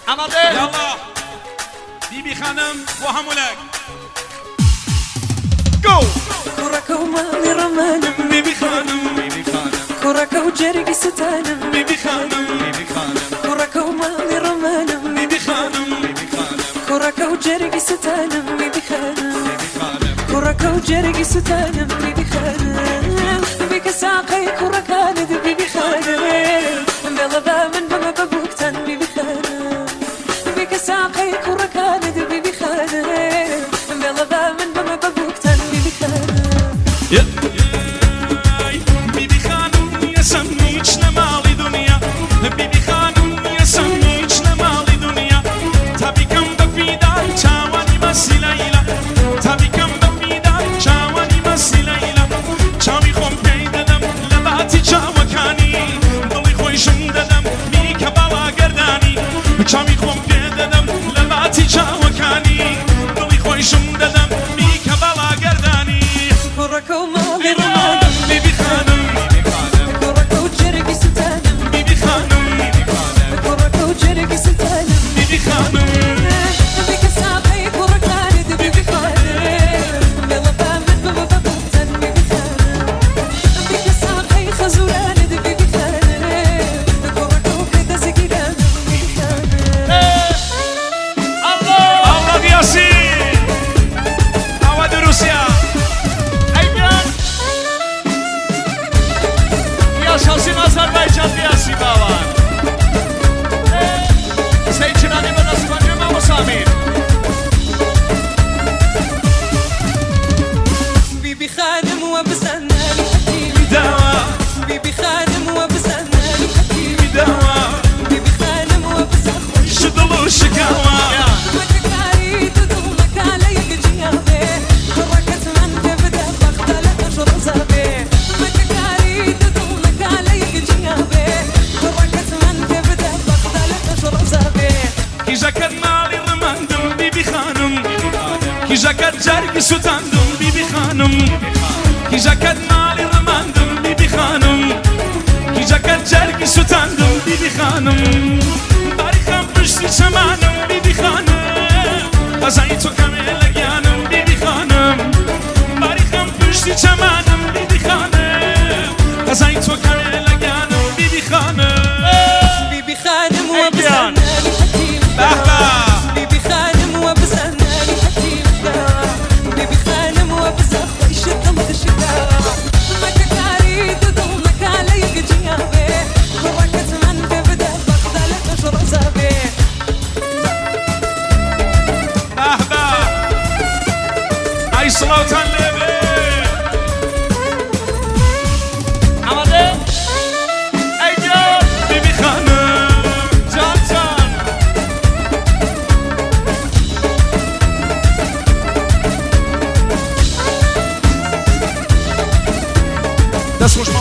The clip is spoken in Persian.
آماده؟ يلا بيبي خانم وهمولك جو كرك ومالي رمانم بيبي خانم كرك وجرقي ستانم بيبي خانم كرك ومالي رمانم بيبي خانم كرك وجرقي ستانم بيبي خانم كرك وجرقي ستانم بيبي خانم بيك ساقي كرك انا بيبي خانم بلا بامن بما ببوكتن بيبي خانم بيك ساقي كرك انا بيبي خانم بلا بامن بما ببوكتن بيبي خانم بيبي خانم يا سميك نمالي دنيا بيبي خانم يا سميك نمالي دنيا تبي كم بفيداي چاواني مسيليلا تبي كم بفيداي چاواني مسيليلا چاوي خم پیددم لباتي چاوكاني دلي خوشم ددم بيك بالا گرداني چاوي خم پیددم لباتي چاوكاني دلي خوشم ددم بيك بالا گرداني كرك ومالي رمانم بيبي خانم كرك وجرقي ستانم بيبي خانم كرك وجرقي ستانم بيبي خانم بيك ساقي كرك انا بيبي خانم بلا بامن بما ببوكتن بيبي خانم بيك ساقي خزولاني بيبي خانم كرك وكذا زقيلانم بيبي خانم الله ياسين عواد روسيا Aynen. Yaşasın Azerbaycan diyası var. Seyçin anime nasıl banıyor mu Samir? بيبي خانم وبسنا الحكيم دوا بيبي خانم وبسنا الحكيم دوا بيبي خانم وبسنا شدلو شكاوا مكاري تدومك علي جيابي حركت من تبدا بختلك شرزابي مكاري تدومك علي جيابي حركت من تبدا بختلك شرزابي كي جاكت مالي رماندم بيبي خانم كي جاكت جرقي ستاندم بيبي خانم كي جاكت مالي رماندم بيبي خانم كي جاكت جرقي ستاندم بيبي خانم تاريخم پشتی چمانم بيبي خانم غزایی تو کمیل گیانم بيبي خانم تاريخم پشتی چمانم بيبي خانم غزایی تو کمیل گیانم بيبي خانم بيبي خانم وبسنا الحكيم بهبه بيبي خانم وبسنا الحكيم بيبي خانم وبسنا خويش الدمر شكاوى مكاري تدومك علي جيابي حركت من تبدا بختلك شرزابي بهبه ای سلطان لبه